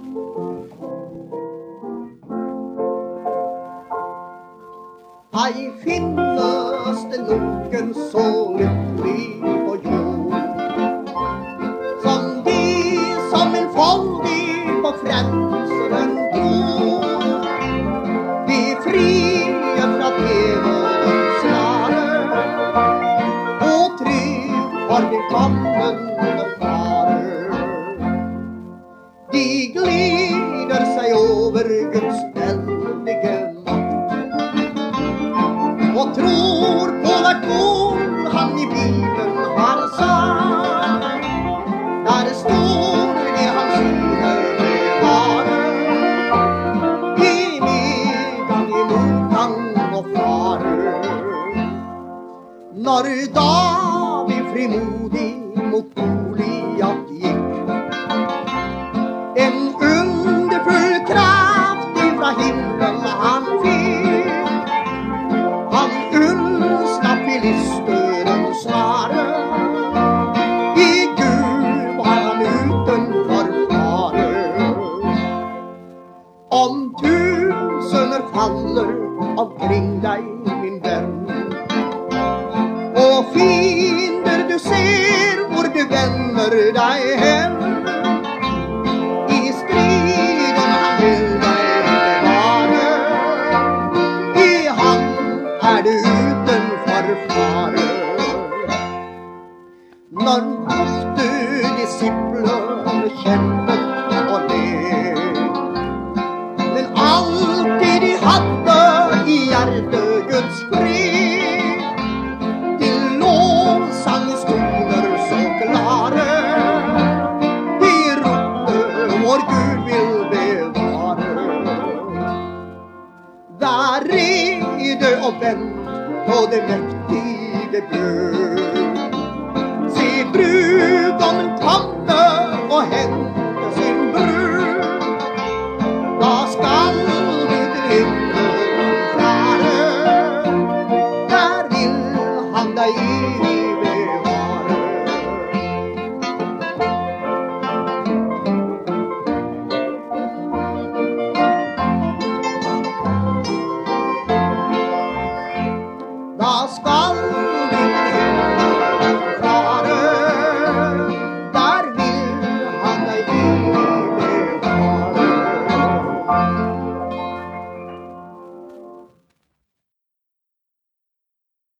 Aj finnes det någon så lycklig på jord som de som en foldig på frälsaren tror. Vi fria fra djävulens snare och trygg har vi kommen och farer. De glider sig över Guds väldige och tror på vad ord han i Bibeln har sagt. Där står det han syner bevarar i medan emot han och farer. När David frimodig mot Goliat gick, en underfull kraft ifrån himlen han fick. Han undslapp filisterens snare, i Gud var han utanför fare. Om tusener faller omkring dig min vän, och fiender du ser hvor du vänder dig hem, i striden han vill dig bevara, i hand är du utanför fare. När måste discipler kämpet och led, men alltid de hade i hjärta Guds fred. Till lovsangstoner så klara, de ropte vår Gud vill bevara. Där är det och vänt på det mäktige Gud. Se brud